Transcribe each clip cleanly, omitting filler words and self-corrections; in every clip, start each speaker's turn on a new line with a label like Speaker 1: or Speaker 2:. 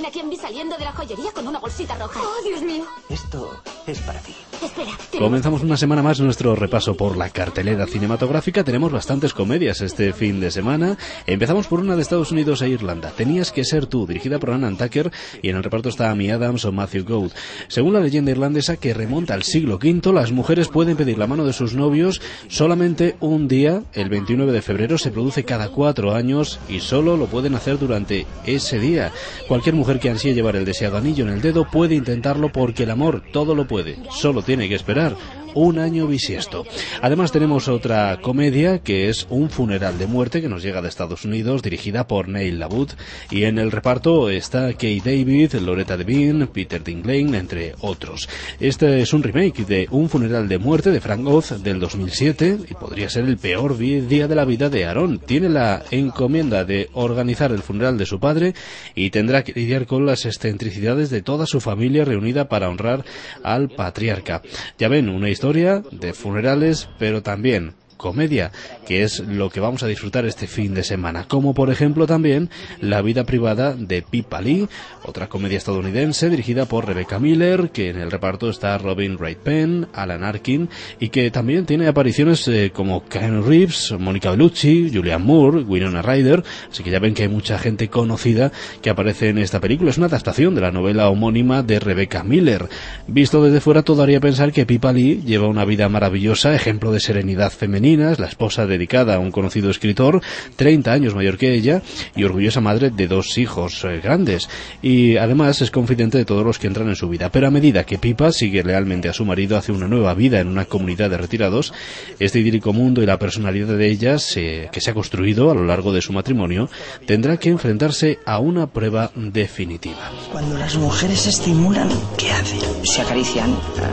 Speaker 1: a quien vi saliendo de la joyería con una bolsita roja. ¡Oh, Dios mío!
Speaker 2: Esto es para ti.
Speaker 1: Espera.
Speaker 3: Comenzamos una semana más nuestro repaso por la cartelera cinematográfica. Tenemos bastantes comedias este fin de semana. Empezamos por una de Estados Unidos e Irlanda. Tenías que ser tú, dirigida por Anna Tucker, y en el reparto está Amy Adams o Matthew Gould. Según la leyenda irlandesa que remonta al siglo V, las mujeres pueden pedir la mano de sus novios solamente un día. El 29 de febrero se produce cada 4 años y solo lo pueden hacer durante ese día. Cualquier mujer que ansíe llevar el deseado anillo en el dedo puede intentarlo, porque el amor todo lo puede. Solo tiene que esperar un año bisiesto. Además tenemos otra comedia que es Un funeral de muerte, que nos llega de Estados Unidos, dirigida por Neil LaBute, y en el reparto está Kay David, Loretta Devine, Peter Dinklage, entre otros. Este es un remake de Un funeral de muerte de Frank Oz del 2007 y podría ser el peor día de la vida de Aaron. Tiene la encomienda de organizar el funeral de su padre y tendrá que lidiar con las excentricidades de toda su familia reunida para honrar al patriarca. Ya ven, una historia de funerales, pero también comedia, que es lo que vamos a disfrutar este fin de semana, como por ejemplo también La vida privada de Pippa Lee, otra comedia estadounidense dirigida por Rebecca Miller, que en el reparto está Robin Wright Penn, Alan Arkin, y que también tiene apariciones como Keanu Reeves, Mónica Bellucci, Julianne Moore, Winona Ryder, así que ya ven que hay mucha gente conocida que aparece en esta película. Es una adaptación de la novela homónima de Rebecca Miller. Visto desde fuera, todo haría pensar que Pippa Lee lleva una vida maravillosa, ejemplo de serenidad femenina, la esposa dedicada a un conocido escritor, 30 años mayor que ella, y orgullosa madre de 2 hijos grandes, y además es confidente de todos los que entran en su vida. Pero a medida que Pippa sigue lealmente a su marido, hace una nueva vida en una comunidad de retirados, este idílico mundo y la personalidad de ellas que se ha construido a lo largo de su matrimonio tendrá que enfrentarse a una prueba definitiva.
Speaker 4: Cuando las mujeres se estimulan, ¿qué hacen?
Speaker 5: Se acarician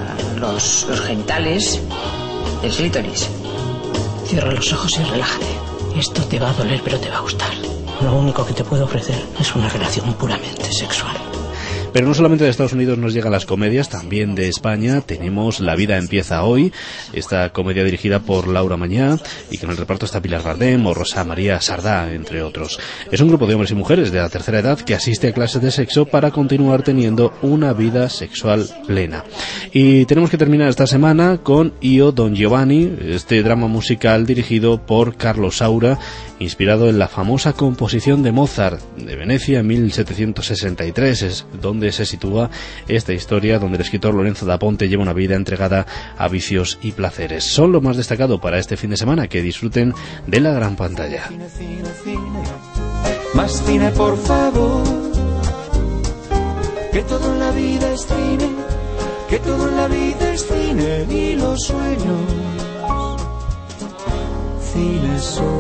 Speaker 5: los genitales, el clítoris.
Speaker 4: Cierra los ojos y relájate. Esto te va a doler, pero te va a gustar. Lo único que te puedo ofrecer es una relación puramente sexual.
Speaker 3: Pero no solamente de Estados Unidos nos llegan las comedias, también de España tenemos La vida empieza hoy, esta comedia dirigida por Laura Mañá, y que en el reparto está Pilar Bardem o Rosa María Sardá, entre otros. Es un grupo de hombres y mujeres de la tercera edad que asiste a clases de sexo para continuar teniendo una vida sexual plena. Y tenemos que terminar esta semana con Io Don Giovanni, este drama musical dirigido por Carlos Saura, inspirado en la famosa composición de Mozart de Venecia en 1763, es donde se sitúa esta historia, donde el escritor Lorenzo da Ponte lleva una vida entregada a vicios y placeres. Son lo más destacado para este fin de semana. Que disfruten de la gran pantalla.
Speaker 6: Cine, cine, cine. Más cine, por favor. Que todo en la vida es cine, que todo en la vida es cine y los sueños. Cine son.